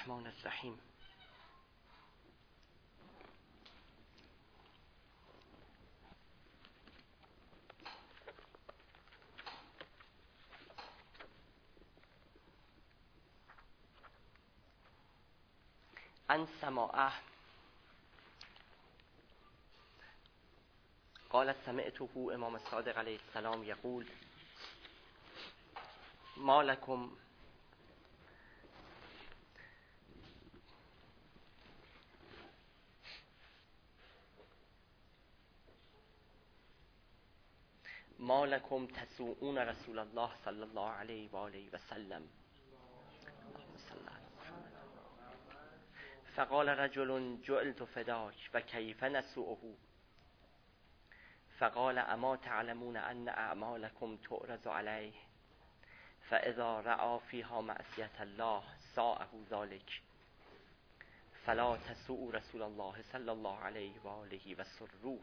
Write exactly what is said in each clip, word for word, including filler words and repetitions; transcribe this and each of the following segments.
الرحمن الرحیم. عن سماعه قال سمعته امام صادق علیه السلام یقول ما لکم ما لکم تسوؤون رسول الله صلی الله علیه و آله و سلم. اللهم صل علی محمد. فقال رجل جعلت فداک و کیف نسوؤه؟ فقال اما تعلمون ان اعمالکم تعرض علیه فاذا رأى فیها معصیة الله ساءه ذلك فلا تسوؤوا رسول الله صلی الله علیه و آله و سروه.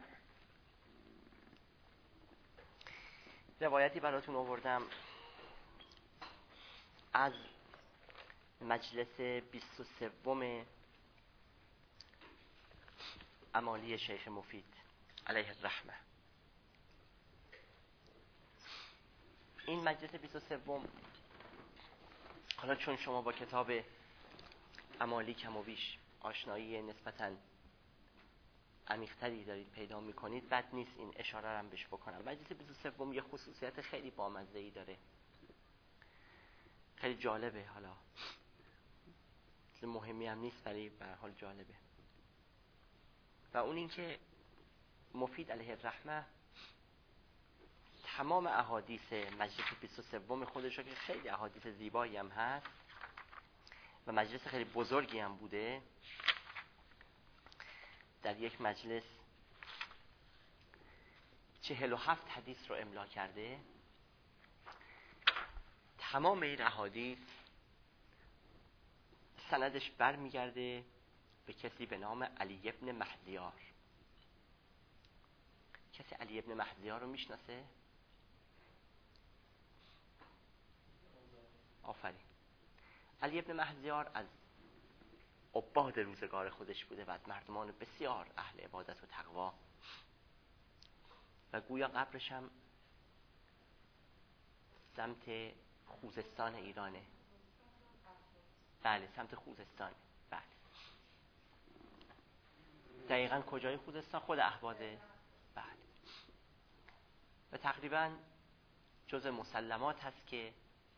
روایتی براتون آوردم از مجلس بیست و سوم امالی شیخ مفید علیه الرحمه. این مجلس بیست و سوم، حالا چون شما با کتاب امالی کم و بیش آشنایی نسبتاً عمیق‌تری دارید پیدا می‌کنید، بد نیست این اشاره رو هم بهش بکنم. مجلس بیست و سوم یه خصوصیت خیلی بامزه‌ای داره، خیلی جالبه، حالا مهمی هم نیست ولی به هر حال جالبه. و اون این که مفید علیه الرحمه تمام احادیث مجلس بیست و سوم خودش رو که خیلی احادیث زیبایی هم هست و مجلس خیلی بزرگی هم بوده، در یک مجلس چهل و هفت حدیث رو املا کرده. تمام این احادیث سندش بر میگرده به کسی به نام علی ابن مهدیار. کسی علی ابن مهدیار رو میشناسه؟ آفرین. علی ابن مهدیار از عباد روزگار خودش بوده و از مردمان بسیار اهل عبادت و تقوا و گویا قبرش هم سمت خوزستان ایرانه. بله، سمت خوزستان. بله. دقیقاً کجای خوزستان؟ خود احوازه. بله. و تقریباً جز مسلمات هست که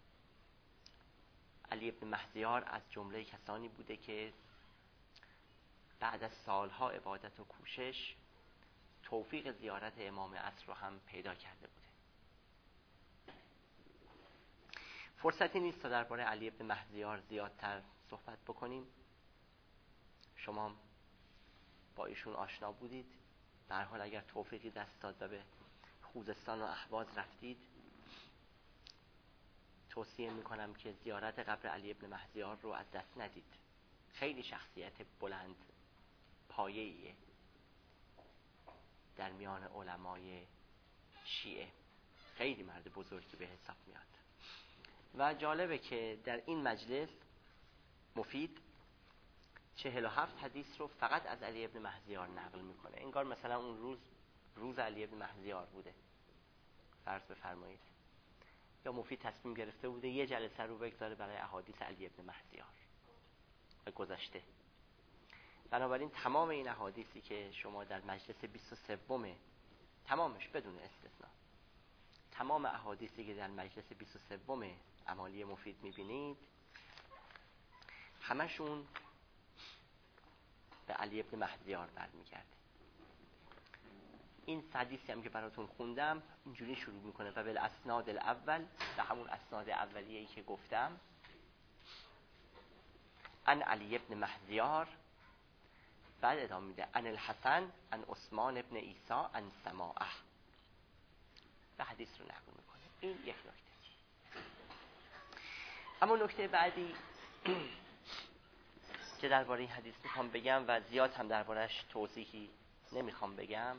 علی ابن مهدیار از جمله کسانی بوده که بعد از سالها عبادت و کوشش توفیق زیارت امام عصر رو هم پیدا کرده بوده. فرصتی نیست تا درباره علی ابن مهدیار زیادتر صحبت بکنیم. شما با ایشون آشنا بودید. به هر حال اگر توفیقی دست داد و به خوزستان و اهواز رفتید، توصیه میکنم که زیارت قبر علی ابن مهدیار رو از دست ندید. خیلی شخصیت بلند پایه‌ایه در میان علمای شیعه، خیلی مرد بزرگی به حساب میاد. و جالبه که در این مجلس مفید چهل و هفت حدیث رو فقط از علی ابن مهدیار نقل میکنه. انگار مثلا اون روز روز علی ابن مهدیار بوده، فرض بفرمایید، یا مفید تصمیم گرفته بوده یه جلسه رو بگذاره برای احادیث علی ابن مهدیار و گذشته. بنابراین تمام این احادیثی که شما در مجلس بیست و سوم، تمامش بدون استثناء، تمام احادیثی که در مجلس بیست و سوم امالی مفید میبینید، همشون به علی ابن مهدیار برمیگرده. این حدیثی هم که براتون خوندم اینجوری شروع میکنه و بالاسناد الاول، به همون اسناد اولیه‌ای که گفتم، عن علی ابن مهدیار، بعد ادامه میده عن الحسن عن عثمان ابن عیسی عن سماعه و حدیث رو نقل میکنه. این یک نکته. اما نکته بعدی که درباره این حدیث میخوام بگم و زیاد هم درباره‌اش توضیحی نمیخوام بگم،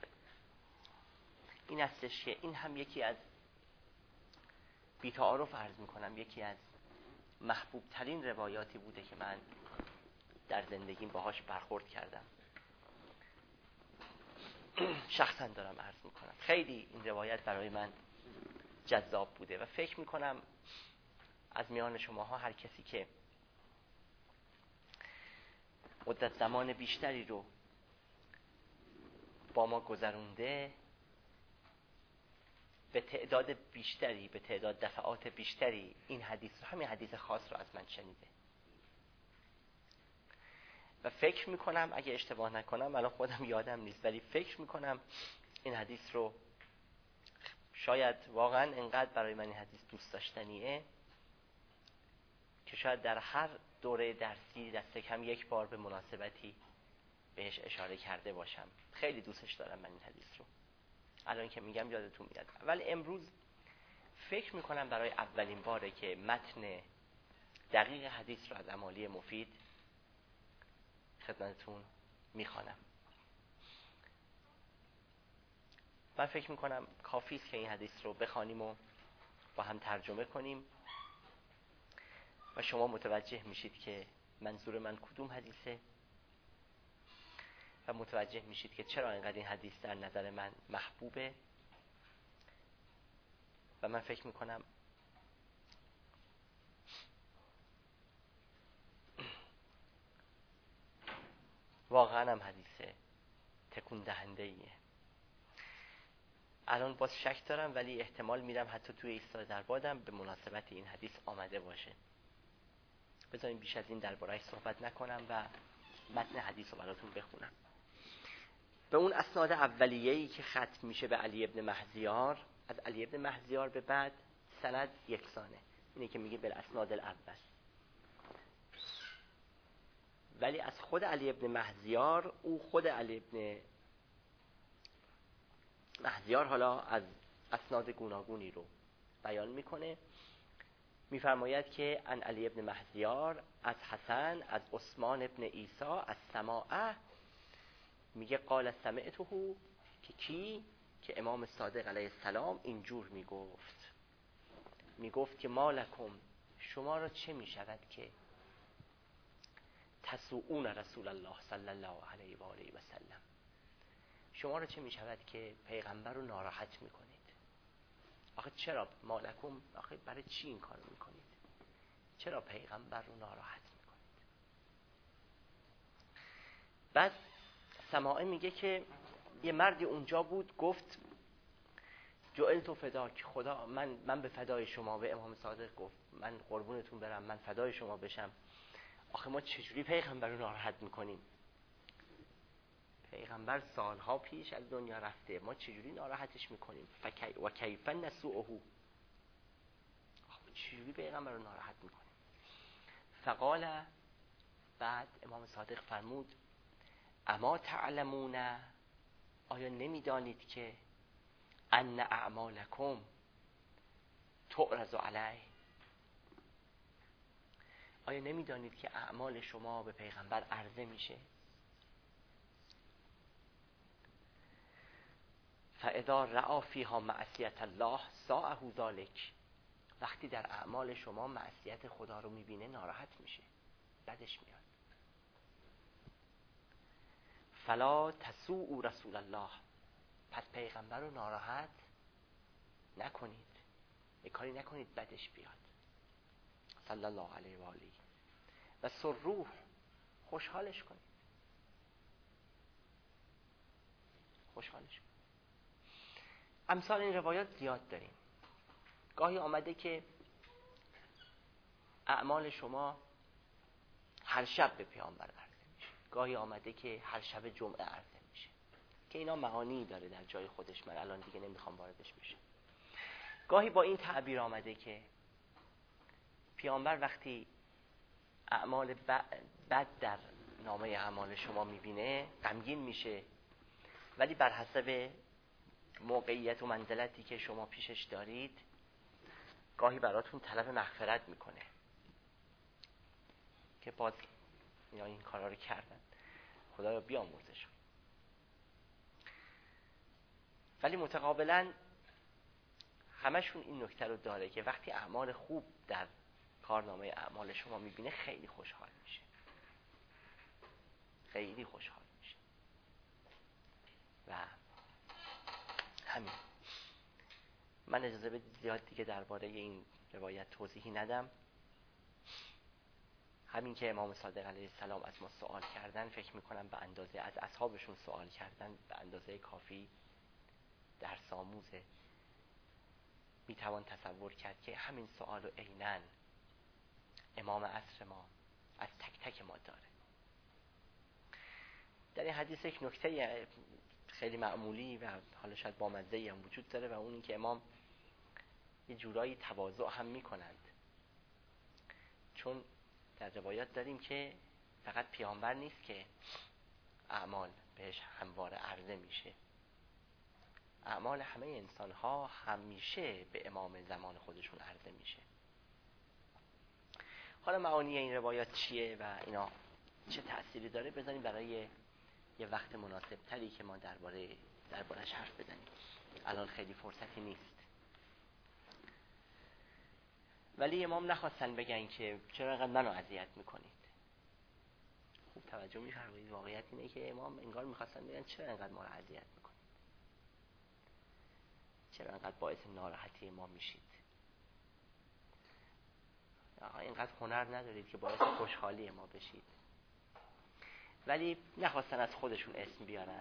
این هستش که این هم یکی از، بی‌تعارف عرض میکنم، یکی از محبوب ترین روایاتی بوده که من در زندگیم باهاش برخورد کردم. شخصا دارم عرض میکنم خیلی این روایت برای من جذاب بوده و فکر میکنم از میان شماها هر کسی که مدت زمان بیشتری رو با ما گذرونده، به تعداد بیشتری به تعداد دفعات بیشتری این حدیث رو، همین حدیث خاص رو از من شنیده و فکر میکنم اگه اشتباه نکنم، الان خودم یادم نیست، ولی فکر میکنم این حدیث رو شاید واقعا انقدر برای من این حدیث دوست داشتنیه که شاید در هر دوره درسی دست کم یک بار به مناسبتی بهش اشاره کرده باشم. خیلی دوستش دارم من این حدیث رو، الان که میگم یادتون میاد. ولی امروز فکر میکنم برای اولین باره که متن دقیق حدیث رو از امالی مفید خدمتتون میخوانم. من فکر میکنم کافی است که این حدیث رو بخوانیم و با هم ترجمه کنیم و شما متوجه میشید که منظور من کدوم حدیثه و متوجه میشید که چرا اینقدر این حدیث در نظر من محبوبه. و من فکر میکنم واقعا هم حدیث تکون دهنده ایه. الان باز شک دارم ولی احتمال میدم حتی توی ایستاده در بادم به مناسبت این حدیث آمده باشه. بذارین بیش از این درباره‌اش صحبت نکنم و متن حدیث رو براتون بخونم. به اون اسناد اولیه‌ای که ختم میشه به علی ابن مهزیار، از علی ابن مهزیار به بعد سند یکسانه، اینه که میگه به اسناد الاول. ولی از خود علی ابن مهزیار، او خود علی ابن مهزیار حالا از اسناد گوناگونی رو بیان میکنه. میفرماید که ان علی ابن مهزیار از حسن از عثمان ابن عیسی از سماعه، میگه قال سمعته، که کی؟ که امام صادق علیه السلام اینجور میگفت میگفت که مالکم، شما را چه میشود که تسوؤون رسول الله صلی الله علیه و آله و سلم، شما را چه میشود که پیغمبر رو ناراحت میکنید؟ آخه چرا مالکم؟ آخه برای چی این کارو میکنید؟ چرا پیغمبر رو ناراحت میکنید؟ بعد سماعه میگه که یه مردی اونجا بود گفت جعلت فداک، خدا من من به فدای شما، به امام صادق گفت من قربونتون برم، من فدای شما بشم. آخه ما چجوری پیغمبر رو ناراحت میکنیم؟ پیغمبر سالها پیش از دنیا رفته، ما چجوری ناراحتش میکنیم؟ فکی و کیف نسوءه، چجوری پیغمبر رو ناراحت میکنیم؟ فقال، بعد امام صادق فرمود اما تعلمون، آیا نمیدانید که ان اعمالکم تعرض علیه، آیا نمیدانید که اعمال شما به پیغمبر عرضه میشه؟ فاذا رأى فیها معصیت الله ساءه ذلک، وقتی در اعمال شما معصیت خدا رو میبینه ناراحت میشه، بدش میاد. فلا تسوءوا رسول الله، پس پیغمبر رو ناراحت نکنید، یک کاری نکنید بدش بیاد صلی الله علیه و آله و سروح، خوشحالش کنید، خوشحالش کنید. امثال این روایات زیاد داریم. گاهی آمده که اعمال شما هر شب به پیامبر عرضه میشه، گاهی آمده که هر شب جمعه عرضه میشه، که اینا معانی داره در جای خودش، من الان دیگه نمیخوام واردش بشم. گاهی با این تعبیر آمده که پیامبر وقتی اعمال بد در نامه اعمال شما میبینه غمگین میشه، ولی بر حسب موقعیت و منزلتی که شما پیشش دارید گاهی براتون طلب مغفرت میکنه که باز اینا این کارا رو کردن، خدایا بیامرزشون. ولی متقابلا همشون این نکته رو داره که وقتی اعمال خوب در کارنامه اعمال شما میبینه خیلی خوشحال میشه، خیلی خوشحال میشه. و همین، من اجازه بدید زیاد دیگه درباره این روایت توضیحی ندم. همین که امام صادق علیه السلام از ما سوال کردن، فکر میکنم به اندازه از اصحابشون سوال کردن به اندازه کافی درس آموزه. میتوان تصور کرد که همین سوال رو عیناً امام عصر ما از تک تک ما داره. در این حدیث یک نکته خیلی معمولی و حالا شاید بامزه‌ای هم وجود داره، و اون این که امام یه جورایی تواضع هم میکنند، چون در روایات داریم که فقط پیامبر نیست که اعمال بهش همواره عرضه میشه، اعمال همه انسان ها همیشه به امام زمان خودشون عرضه میشه. حالا معانی این روایات چیه و اینا چه تأثیری داره بذاریم برای یه وقت مناسب تری که ما درباره درباره‌اش حرف بزنیم. الان خیلی فرصتی نیست. ولی امام نخواستن بگن که چرا انقدر منو اذیت میکنید. خوب توجه می‌فرمایید، واقعیت اینه که امام انگار می‌خواستن بگن چرا انقدر ما رو اذیت میکنید، چرا انقدر باعث ناراحتی ما میشید، آقا اینقدر هنر ندارید که باعث خوشحالی ما بشید. ولی نخواستن از خودشون اسم بیارن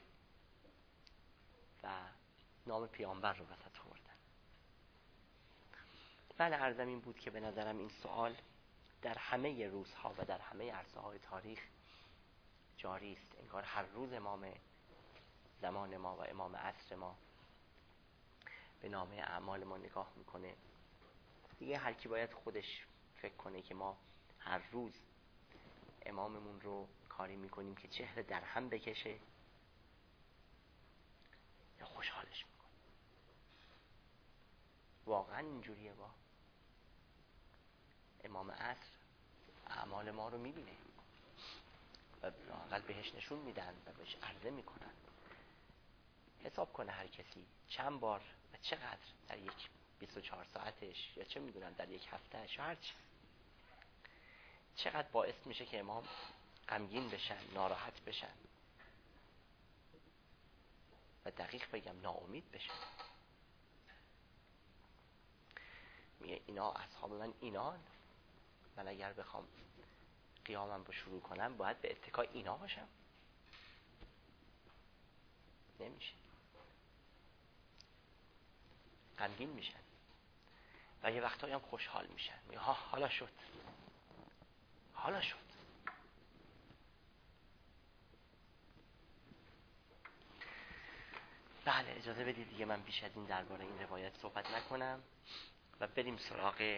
و نام پیامبر رو وسط آوردن. من عرضم این بود که به نظرم این سوال در همه روزها و در همه عرصه‌های تاریخ جاری است. انگار هر روز امام زمان ما و امام عصر ما به نام اعمال ما نگاه میکنه. دیگه هر کی باید خودش فکر کنه که ما هر روز اماممون رو کاری میکنیم که چهره در هم بکشه یا خوشحالش میکنه. واقعا اینجوریه. با امام عصر اعمال ما رو میبینه و لااقل بهش نشون میدن و بهش عرضه میکنن. حساب کنه هر کسی چند بار و چقدر در یک بیست و چهار ساعتش یا چه میدونن در یک هفتهش یا هرچی، چقدر باعث میشه که امام غمگین بشن، ناراحت بشن و دقیق بگم ناامید بشن. میگه اینا اصحاب من اینان، من اگر بخوام قیامم رو شروع کنم باید به اتکای اینا باشم؟ نمیشه. غمگین میشن و یه وقتایی هم خوشحال میشن. میگه ها حالا شد، حالا شد. بله اجازه بدید دیگه من بیش از این درباره این روایت صحبت نکنم و بریم سراغ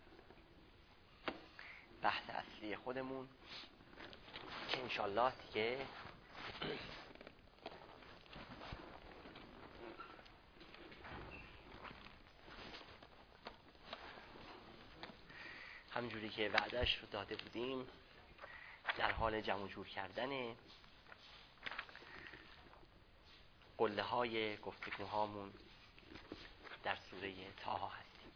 بحث اصلی خودمون که انشالله دیگه همجوری که وعدهش رو داده بودیم در حال جمع جور کردن قله های گفتگوهامون در سوره طه هستیم.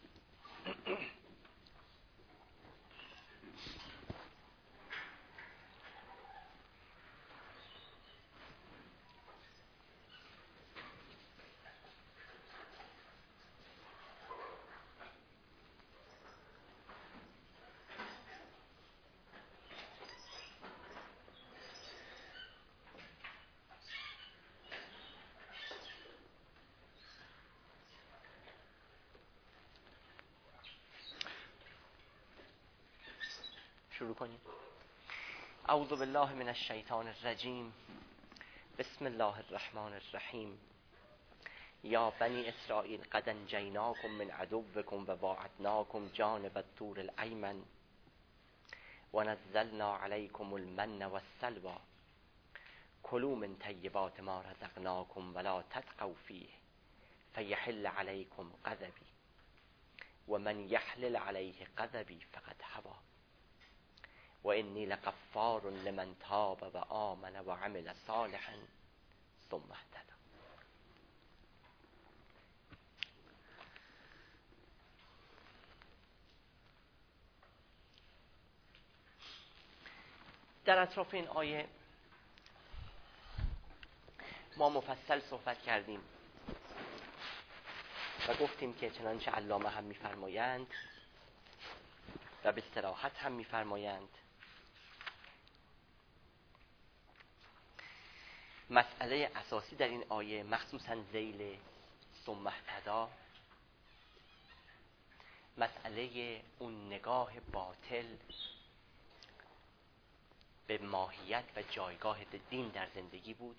شروع کنیم. اعوذ بالله من الشیطان الرجیم. بسم الله الرحمن الرحیم. یا بنی اسرائیل قد انجیناکم من عدوکم و واعدناکم جانب الطور الایمن و نزلنا علیکم المن والسلوى کلوا من طیبات ما رزقناکم ولا تطغوا فیه فیحل علیکم غضبی و من یحلل علیه غضبی فقد هوی و انی لغفار لمن تاب و آمن و عمل صالحا ثم اهتدی. در اطراف این آیه ما مفصل صحبت کردیم و گفتیم که چنانچه علامه هم می‌فرمایند و به صراحت هم می‌فرمایند مسئله اساسی در این آیه مخصوصاً ذیل ثم اهتدی مسئله اون نگاه باطل به ماهیت و جایگاه دین در زندگی بود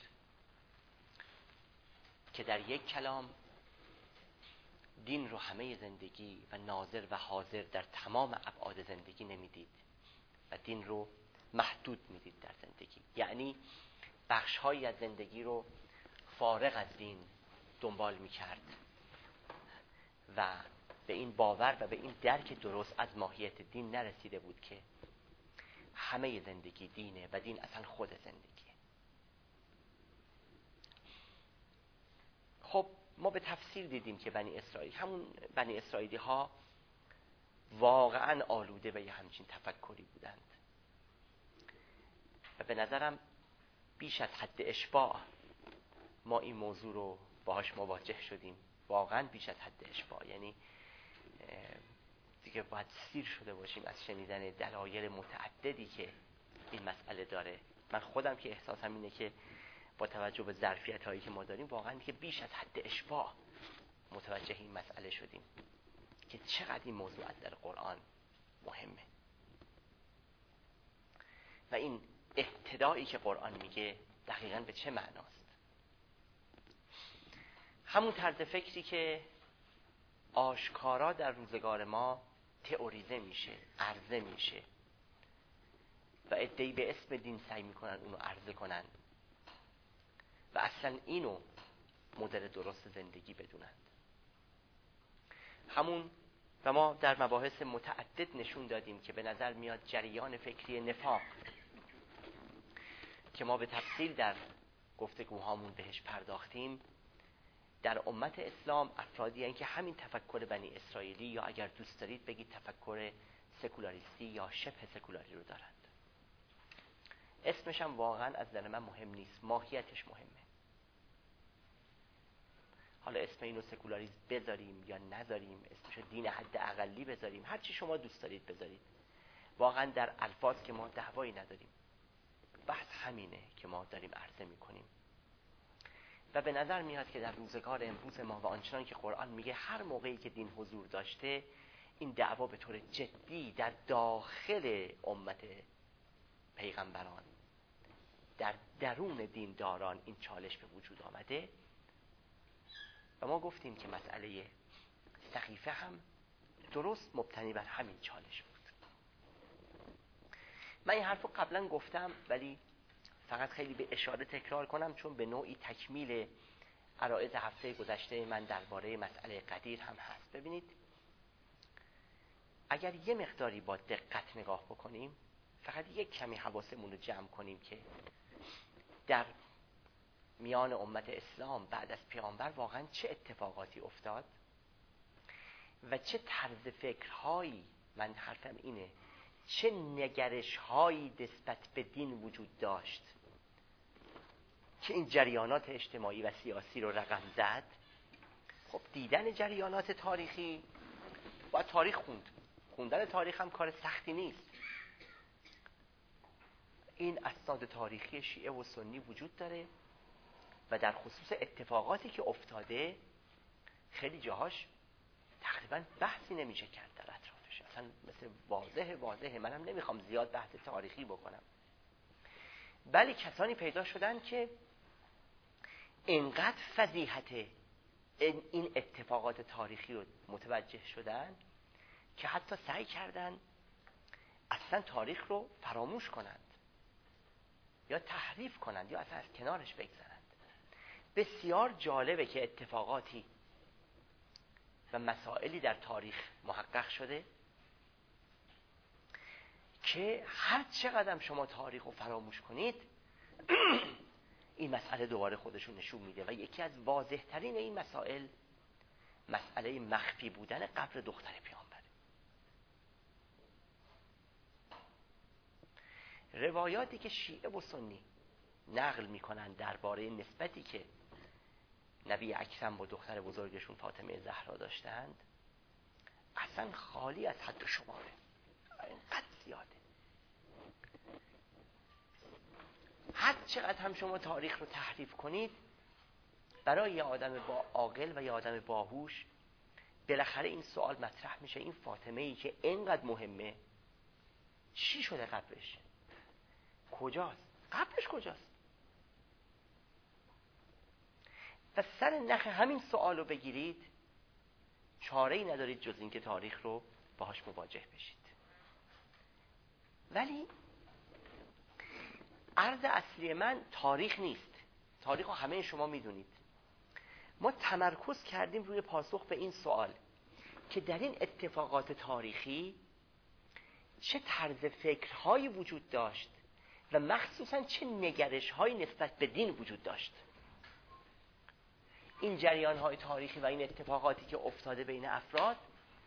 که در یک کلام دین رو همه زندگی و ناظر و حاضر در تمام ابعاد زندگی نمیدید و دین رو محدود میدید در زندگی، یعنی بخش‌هایی از زندگی رو فارغ از دین دنبال میکرد و به این باور و به این درک درست از ماهیت دین نرسیده بود که همه زندگی دینه و دین اصلا خود زندگیه. خب ما به تفصیل دیدیم که بنی اسرائیل، همون بنی اسرائیلی ها واقعا آلوده به یه همچین تفکری بودند و به نظرم بیش از حد اشباع ما این موضوع رو باهاش مواجه شدیم، واقعا بیش از حد اشباع، یعنی دیگه باید سیر شده باشیم از شنیدن دلایل متعددی که این مسئله داره. من خودم که احساسم اینه که با توجه به ظرفیت هایی که ما داریم واقعا دیگه بیش از حد اشباع متوجه این مسئله شدیم که چقدر این موضوع در قرآن مهمه و این اهتدایی که قرآن میگه دقیقاً به چه معناست. همون طرز فکری که آشکارا در روزگار ما تئوریزه میشه، عرضه میشه و عده‌ای به اسم دین سعی میکنن اونو عرضه کنن و اصلا اینو مدل درست زندگی بدونند. همون و ما در مباحث متعدد نشون دادیم که به نظر میاد جریان فکری نفاق که ما به تفصیل در گفتگوهامون بهش پرداختیم در امت اسلام افرادی هستند که همین تفکر بنی اسرائیلی یا اگر دوست دارید بگید تفکر سکولاریستی یا شبه سکولاری رو دارند. اسمش هم واقعا از نظر من مهم نیست، ماهیتش مهمه. حالا اسم اینو سکولاریسم بذاریم یا نذاریم، اسمشو دین حد اقلی بذاریم، هر چی شما دوست دارید بذارید، واقعا در الفاظ که ما دعوایی نداریم. بحث همینه که ما داریم عرضه میکنیم و به نظر میاد که در روزگار امروز ما و آنچنان که قرآن میگه هر موقعی که دین حضور داشته این دعوا به طور جدی در داخل امت پیغمبران، در درون دینداران این چالش به وجود آمده و ما گفتیم که مسئله سقیفه هم درست مبتنی بر همین چالش بود. من این حرف رو قبلا گفتم ولی فقط خیلی به اشاره تکرار کنم چون به نوعی تکمیل عرایض هفته گذشته من درباره مسئله قدیر هم هست. ببینید اگر یه مقداری با دقت نگاه بکنیم، فقط یک کمی حواسمون رو جمع کنیم که در میان امت اسلام بعد از پیامبر واقعا چه اتفاقاتی افتاد و چه طرز فکرهایی، من حرفم اینه، چه نگرش‌هایی نسبت به دین وجود داشت که این جریانات اجتماعی و سیاسی رو رقم زد. خب دیدن جریانات تاریخی باید تاریخ خوند، خوندن تاریخ هم کار سختی نیست. این اسناد تاریخی شیعه و سنی وجود داره و در خصوص اتفاقاتی که افتاده خیلی جاهاش تقریبا بحثی نمیشه کرد در اطرافش، اصلا مثل واضحه واضحه منم نمیخوام زیاد بحث تاریخی بکنم، ولی کسانی پیدا شدن که اینقدر فضیحت این اتفاقات تاریخی رو متوجه شدن که حتی سعی کردن اصلا تاریخ رو فراموش کنند یا تحریف کنند یا اصلا از کنارش بگذارند. بسیار جالبه که اتفاقاتی و مسائلی در تاریخ محقق شده که هر چقدر شما تاریخ رو فراموش کنید این مسئله دوباره خودشون نشون میده و یکی از واضح ترین این مسائل مسئله مخفی بودن قبر دختر پیامبر. روایاتی که شیعه و سنی نقل میکنن درباره نسبتی که نبی اکرم با دختر بزرگشون فاطمه زهرا داشتند اصلا خالی از حد و شماره، اینقدر زیاده. هر چقدر هم شما تاریخ رو تحریف کنید، برای یه آدم با عاقل و یه آدم باهوش بالاخره این سوال مطرح میشه، این فاطمه ای که اینقدر مهمه چی شده قبلش؟ کجاست؟ قبلش کجاست؟ و سر نخ همین سوال رو بگیرید، چاره‌ای ندارید جز اینکه تاریخ رو باهاش مواجه بشید. ولی عرض اصلی من تاریخ نیست. تاریخ رو همه شما میدونید. ما تمرکز کردیم روی پاسخ به این سوال که در این اتفاقات تاریخی چه طرز فکرهایی وجود داشت و مخصوصاً چه نگرش‌هایی نسبت به دین وجود داشت. این جریان‌های تاریخی و این اتفاقاتی که افتاده بین افراد،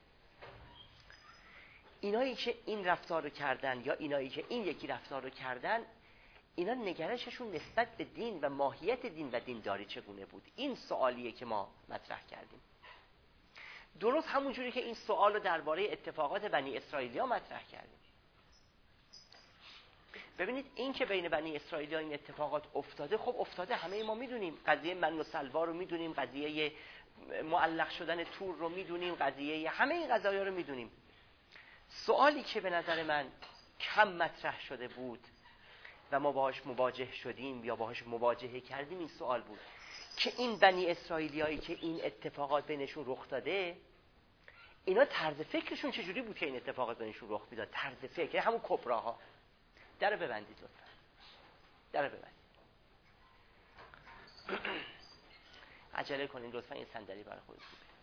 اینایی که این رفتار رو کردن یا اینایی که این یکی رفتار رو کردن، اینا نگرششون نسبت به دین و ماهیت دین و دینداری چگونه بود؟ این سوالیه که ما مطرح کردیم. درست همون جوری که این سوال رو درباره اتفاقات بنی اسرائیلیا مطرح کردیم. ببینید این که بین بنی اسرائیلیا این اتفاقات افتاده، خب افتاده، همه ما میدونیم. قضیه من و سلوا رو میدونیم، قضیه معلق شدن تور رو میدونیم، قضیه همه این قضایا رو میدونیم. سوالی که به نظر من کم مطرح شده بود و ما باهاش مواجه شدیم یا باهاش مواجهه کردیم، این سوال بود که این بنی اسرائیلیایی که این اتفاقات بینشون رخ داده، اینا طرز فکرشون چجوری بود که این اتفاقات بینشون رخ میداد؟ طرز فکر همون کبراها. در ببندید لطفا، در ببندید. عجله کنید لطفا، این صندلی برای خودتون.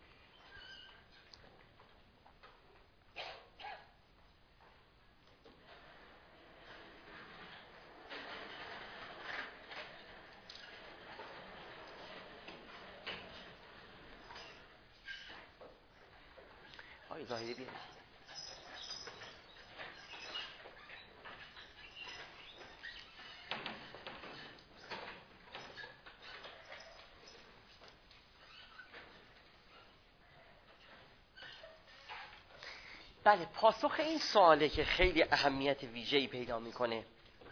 آقای ظاهری بیاید. بله، پاسخ این سواله که خیلی اهمیت ویژه‌ای پیدا میکنه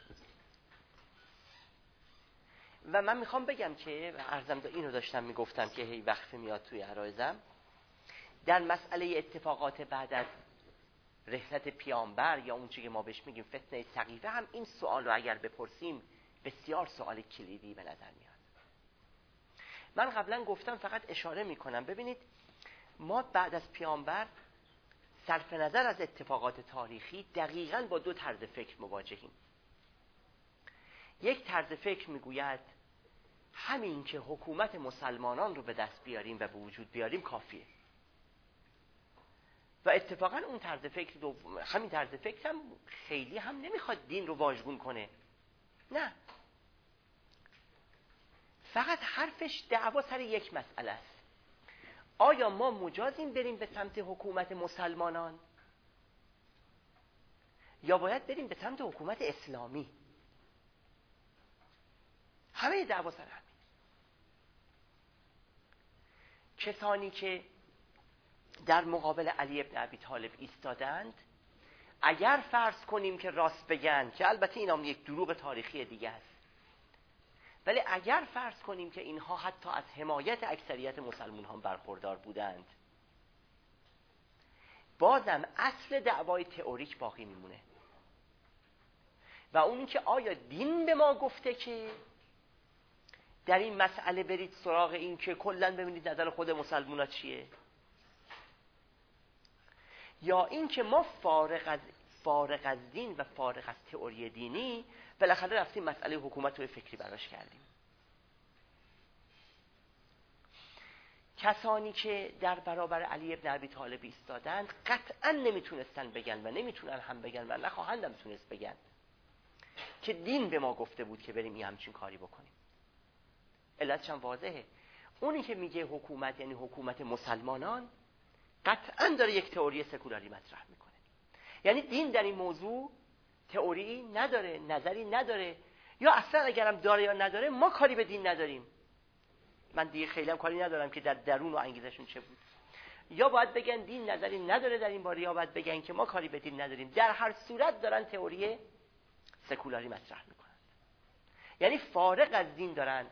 و من میخوام بگم که عرضم اینو داشتم میگفتم که هی وقفه میاد توی عرایزم، در مسئله اتفاقات بعد از رحلت پیامبر یا اون چیزی که ما بهش میگیم فتنه سقیفه هم این سوال رو اگر بپرسیم بسیار سوال کلیدی به نظر میاد. من قبلا گفتم، فقط اشاره میکنم، ببینید ما بعد از پیامبر صرف نظر از اتفاقات تاریخی دقیقاً با دو طرز فکر مواجهیم. یک طرز فکر میگوید همین که حکومت مسلمانان رو به دست بیاریم و به وجود بیاریم کافیه، و اتفاقاً اون طرز فکر دو... همین طرز فکر هم خیلی هم نمیخواد دین رو واژگون کنه. نه، فقط حرفش دعوا سر یک مسئله است: آیا ما مجازیم بریم به سمت حکومت مسلمانان یا باید بریم به سمت حکومت اسلامی؟ همه دعوا سر همین. کسانی که در مقابل علی ابن ابی طالب ایستادند، اگر فرض کنیم که راست بگن، که البته این هم یک دروغ تاریخی دیگه است، ولی اگر فرض کنیم که اینها حتی از حمایت اکثریت مسلمان هم برخوردار بودند، بازم اصل دعوای تئوریک باقی میمونه و اون که آیا دین به ما گفته که در این مسئله برید سراغ این که کلن ببینید نظر خود مسلمان‌ها چیه، یا این که ما فارغ از فارغ از دین و فارغ از تئوری دینی بالاخره رفتیم مسئله حکومت رو فکری براش کردیم. کسانی که در برابر علی ابن ابی طالب ایستادند قطعا نمیتونستن بگن و نمیتونن هم بگن و نخواهند هم تونست بگن که دین به ما گفته بود که بریم یه همچین کاری بکنیم. علتش هم واضحه. اونی که میگه حکومت یعنی حکومت مسلمانان، قطعا داره یک تئوری سکولاری مطرح میکنه. یعنی دین در این موضوع تئوری نداره، نظری نداره، یا اصلا اگرم داره یا نداره ما کاری به دین نداریم. من دیگه خیلی هم کاری ندارم که در درون و انگیزشون چه بود. یا باید بگن دین نظری نداره در این باره، یا باید بگن که ما کاری به دین نداریم. در هر صورت دارن تئوری سکولاری مطرح میکنن، یعنی فارغ از دین دارن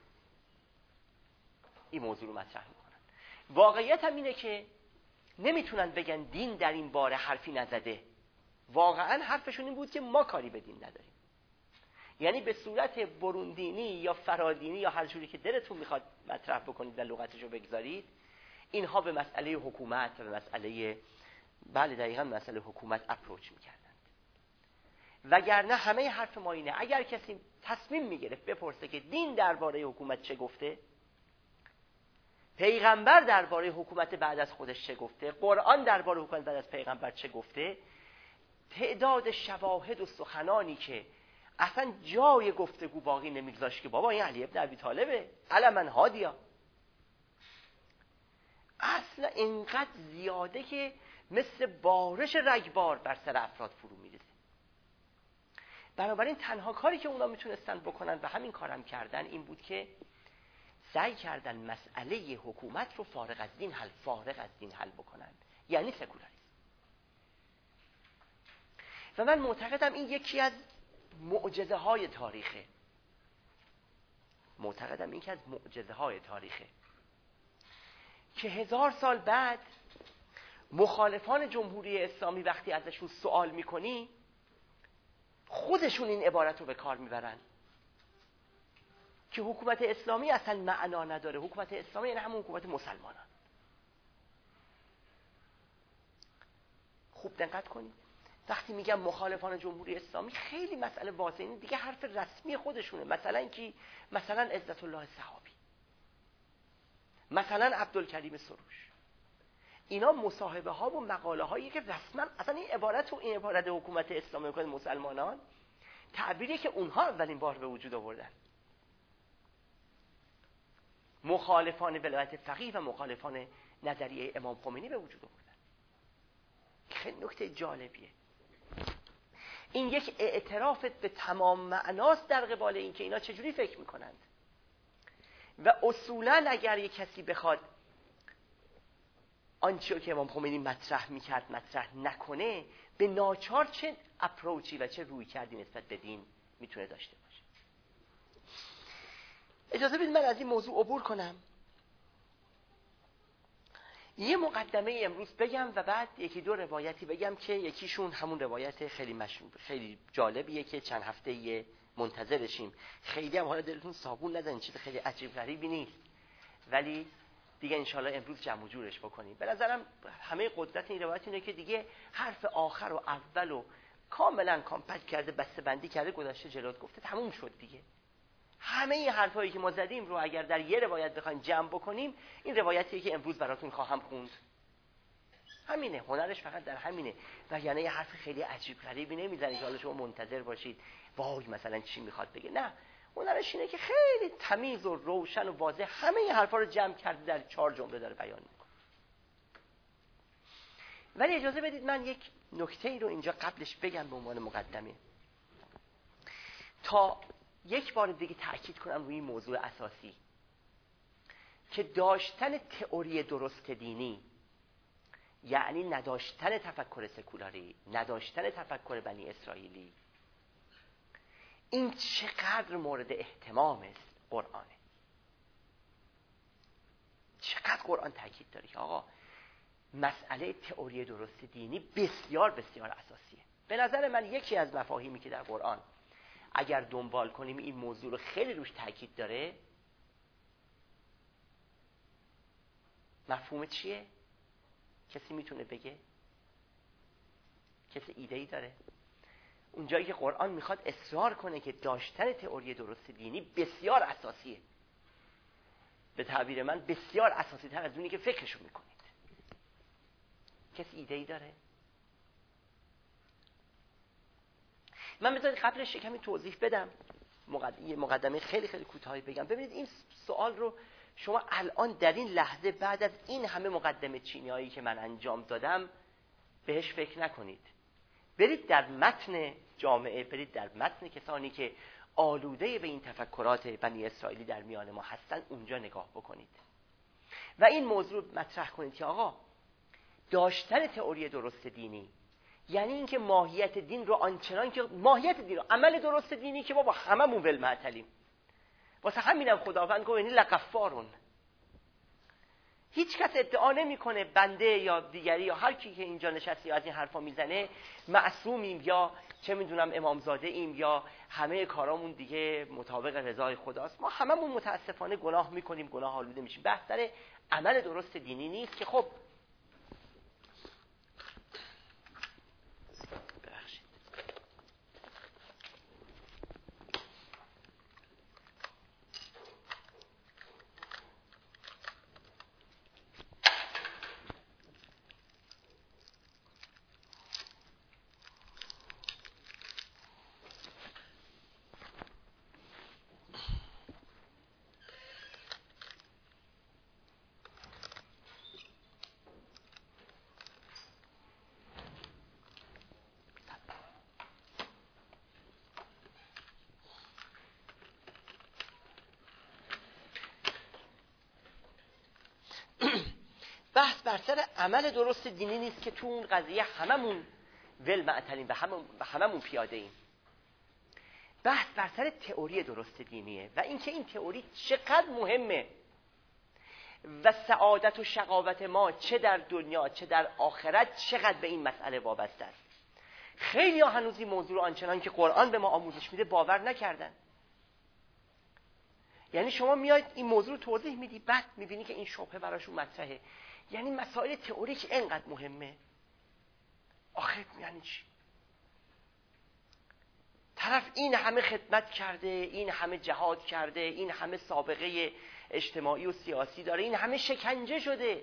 این موضوع رو مطرح میکنن. واقعیت هم اینه که نمیتونن بگن دین در این باره حرفی نزده. واقعا حرفشون این بود که ما کاری به دین نداریم. یعنی به صورت بروندینی یا فرادینی یا هر جوری که دلتون میخواد مطرح بکنید و لغتش رو بگذارید، اینها به مسئله حکومت و به مسئله بله دقیقاً مسئله حکومت اپروچ میکردند. وگرنه همه حرف ما اینه اگر کسی تصمیم میگرفت بپرسه که دین درباره حکومت چه گفته، پیغمبر درباره حکومت بعد از خودش چه گفته، قرآن درباره حکومت بعد از پیغمبر چه گفته، تعداد شواهد و سخنانی که اصلا جای گفتگو باقی نمیگذاشت که بابا این علی ابن ابی طالبه علما هادیا، اصلا اینقدر زیاده که مثل بارش رگبار بر سر افراد فرو میریزه. بنابراین تنها کاری که اونا میتونستن بکنن و همین کارم کردن این بود که سعی کردن مسئله حکومت رو فارغ از دین حل فارغ از دین حل بکنن، یعنی سکولاریسم. و من معتقدم این یکی از معجزه های تاریخه. معتقدم این یکی از معجزه های تاریخه که هزار سال بعد مخالفان جمهوری اسلامی وقتی ازشون سوال میکنی خودشون این عبارت رو به کار میبرن که حکومت اسلامی اصلا معنا نداره. حکومت اسلامی یعنی همون حکومت مسلمانان. خوب دقت کنید، وقتی میگم مخالفان جمهوری اسلامی خیلی مسئله واضحه، این دیگه حرف رسمی خودشونه. مثلا کی؟ مثلا عزت الله صحابی، مثلا عبدالکریم سروش. اینا مصاحبه ها و مقاله هایی که رسما اصلا این عبارت و این عبارت حکومت اسلامی حکومت مسلمانان تعبیری که اونها اولین بار به وجود آوردن. مخالفان ولایت فقیه و مخالفان نظریه امام خمینی به وجود آوردن. خیلی نکته جالبیه. این یک اعتراف به تمام معناست در قبال این که اینا چجوری فکر میکنند. و اصولا اگر یک کسی بخواد آنچه که امام خمینی مطرح میکرد مطرح نکنه، به ناچار چه اپروچی و چه روی کردی نسبت به دین میتونه داشته باشه. اجازه بدید من از این موضوع عبور کنم، یه مقدمه امروز بگم و بعد یکی دو روایتی بگم که یکیشون همون روایت خیلی مشهور خیلی جالبیه که چند هفته یه منتظرشیم. خیلی هم حالا دلتون صابون نزنید، چیز خیلی عجیب غریبی نیست، ولی دیگه انشالله امروز جمع و جورش بکنیم. به نظرم همه قدرت این روایت اینه که دیگه حرف آخر و اول و کاملا کامپکت کرده، بسته بندی کرده، گذاشته جلوت، گفته تموم شد دیگه. همه این حرفایی که ما زدیم رو اگر در یه روایت بخوایم جمع بکنیم، این روایتیه که امروز براتون خواهم خوند. همینه، هنرش فقط در همینه. و یعنی یه حرف خیلی عجیب غریبی نمیزنه که حالا شما منتظر باشید وای مثلا چی میخواد بگه. نه، هنرش اینه که خیلی تمیز و روشن و واضح همه این حرفا رو جمع کرده در چهار جمله داره بیان میکنه. ولی اجازه بدید من یک نکته‌ای رو اینجا قبلش بگم به عنوان مقدمه، تا یک بار دیگه تأکید کنم روی این موضوع اساسی که داشتن تئوری درست دینی یعنی نداشتن تفکر سکولاری، نداشتن تفکر بنی اسرائیلی، این چقدر مورد احتمام است قرآنه. چقدر قرآن تأکید داره که آقا مسئله تئوری درست دینی بسیار بسیار اساسیه. به نظر من یکی از مفاهیمی که در قرآن اگر دنبال کنیم این موضوع رو خیلی روش تأکید داره، مفهوم چیه؟ کسی میتونه بگه؟ کسی ایده‌ای داره؟ اونجایی که قرآن میخواد اصرار کنه که داشتن تئوری درست دینی بسیار اساسیه، به تعبیر من بسیار اساسی تر از اونی که فکرشو میکنید. کسی ایده‌ای داره؟ من بذارید قبلش کمی توضیح بدم، مقدمه مقدمه خیلی خیلی کوتاهی بگم. ببینید این سوال رو شما الان در این لحظه بعد از این همه مقدمه چینیایی که من انجام دادم بهش فکر نکنید. برید در متن جامعه، برید در متن کسانی که آلوده به این تفکرات بنی اسرائیلی در میان ما هستن، اونجا نگاه بکنید و این موضوع مطرح کنید که آقا داشتن تئوری درست دینی یعنی اینکه ماهیت دین رو آنچنان که ماهیت دین رو، عمل درست دینی که ما با هممون ولمعتلیم. واسه همینم خداوند گفت یعنی لغفارون. هیچ کس ادعا نمیکنه بنده یا دیگری یا هر کی که اینجا نشسته از این حرفا میزنه معصومیم یا چه میدونم امامزاده ایم یا همه کارامون دیگه مطابق رضای خداست. ما هممون متاسفانه گناه میکنیم، گناه آلوده میشیم. بحث سر عمل درست دینی نیست که خب بحث بر سر عمل درست دینی نیست که تو اون قضیه هممون ول معطلیم و هممون هممون پیاده ایم. بحث بر سر تئوری درست دینیه و اینکه این تئوری چقدر مهمه و سعادت و شقاوت ما چه در دنیا چه در آخرت چقدر به این مسئله وابسته است. خیلی ها هنوز این موضوع رو آنچنان که قرآن به ما آموزش میده باور نکردن. یعنی شما میاید این موضوع رو توضیح میدی، بعد میبینی که این شبهه براشون مطرحه. یعنی مسائل تئوریک اینقدر مهمه. آخه یعنی چی؟ طرف این همه خدمت کرده، این همه جهاد کرده، این همه سابقه اجتماعی و سیاسی داره، این همه شکنجه شده.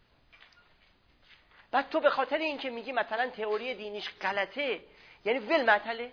بعد تو به خاطر این که میگی مثلا تئوری دینیش غلطه یعنی ول معطله.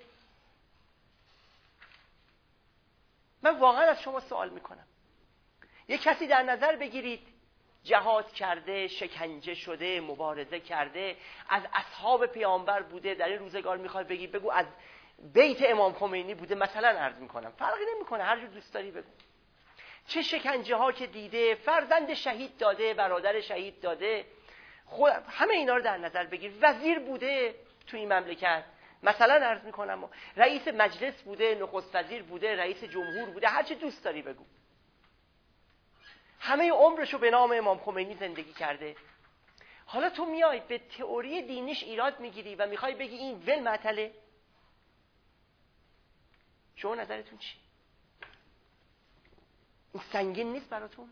من واقعا از شما سوال میکنم، یک کسی در نظر بگیرید جهاد کرده، شکنجه شده، مبارزه کرده، از اصحاب پیامبر بوده، در این روزگار میخواد بگی بگو از بیت امام خمینی بوده مثلا، عرض میکنم فرقی نمیکنه، هر جور دوست داری بگو، چه شکنجه ها که دیده، فرزند شهید داده، برادر شهید داده، خود همه اینا رو در نظر بگیر. وزیر بوده تو این مملکت مثلا، عرض میکنم رئیس مجلس بوده، نخست وزیر بوده، رئیس جمهور بوده، هر چه دوست داری بگو. همه عمرشو به نام امام خمینی زندگی کرده. حالا تو میای به تئوری دینیش ایراد میگیری و میخوای بگی این ول معطله. شما نظرتون چی؟ این سنگین نیست براتون؟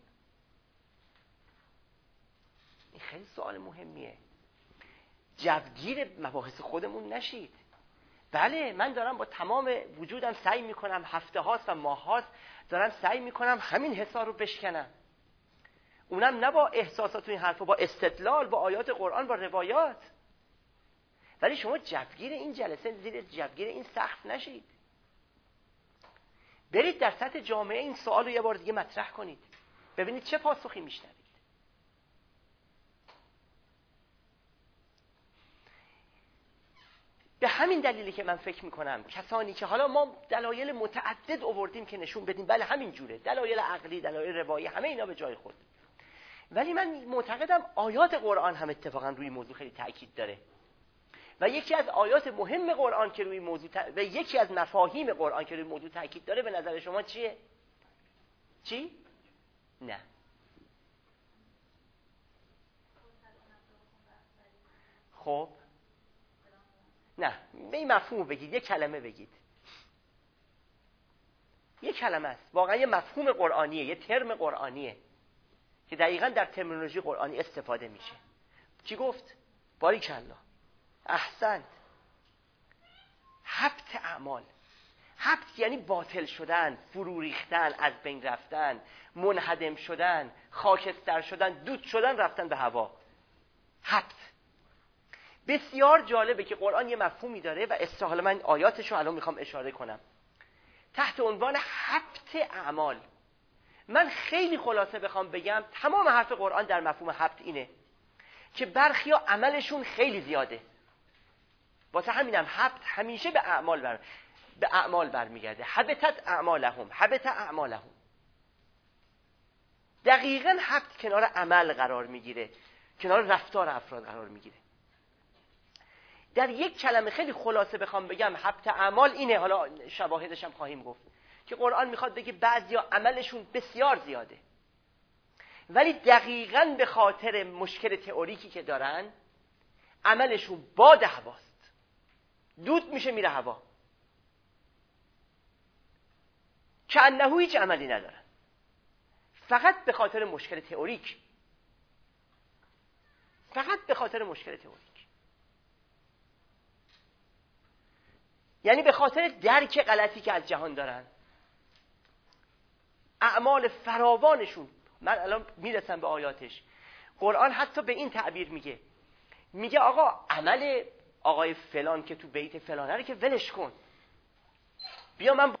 این خیلی سوال مهمیه. جوگیر مباحث خودمون نشید. بله من دارم با تمام وجودم سعی میکنم، هفته هاست و ماه هاست دارم سعی میکنم همین حصار رو بشکنم، اونم نه با احساسات و این حرفا، با استدلال، با آیات قرآن، با روایات. ولی شما جوگیر این جلسه، زیر جوگیر این سقف نشید. برید در سطح جامعه این سوال رو یه بار دیگه مطرح کنید، ببینید چه پاسخی میشنوید. به همین دلیلی که من فکر میکنم کسانی که حالا ما دلایل متعدد آوردیم که نشون بدیم بله همین جوره، دلایل عقلی، دلایل روایی، همه اینا به جای خود، ولی من معتقدم آیات قرآن هم اتفاقا روی موضوع خیلی تأکید داره و یکی از آیات مهم قرآن که روی موضوع ت... و یکی از مفاهیم قرآن که روی موضوع تأکید داره به نظر شما چیه؟ چی؟ نه خب نه، به این مفهوم بگید، یک کلمه بگید، یک کلمه است، واقعا یه مفهوم قرآنیه، یه ترم قرآنیه که دقیقاً در ترمینولوژی قرآنی استفاده میشه. چی گفت؟ باریکالله، احسنت. حبط اعمال. حبط یعنی باطل شدن، فرو ریختن، از بین رفتن، منهدم شدن، خاکستر شدن، دود شدن، رفتن به هوا. حبط. بسیار جالبه که قرآن یه مفهومی داره و استحاله من آیاتش رو الان میخوام اشاره کنم تحت عنوان حبط اعمال. من خیلی خلاصه بخوام بگم تمام حرف قرآن در مفهوم حبط اینه که برخیا عملشون خیلی زیاده، واسه همینم حبط همیشه به اعمال بر به اعمال برمیگرده. حبطت اعمالهم، حبط اعمالهم. دقیقاً حبط کنار عمل قرار میگیره، کنار رفتار افراد قرار میگیره. در یک کلمه خیلی خلاصه بخوام بگم حبط اعمال اینه، حالا شواهدش هم خواهیم گفت، که قرآن میخواد بگه بعضیا عملشون بسیار زیاده ولی دقیقاً به خاطر مشکل تئوریکی که دارن عملشون باد هواست، دود میشه میره هوا، که انه هیچ عملی ندارن، فقط به خاطر مشکل تئوریک، فقط به خاطر مشکل تئوریک، یعنی به خاطر درک غلطی که از جهان دارن. اعمال فراوانشون، من الان میرسم به آیاتش، قرآن حتی به این تعبیر میگه، میگه آقا عمل آقای فلان که تو بیت فلانه رو که ولش کن، بیا من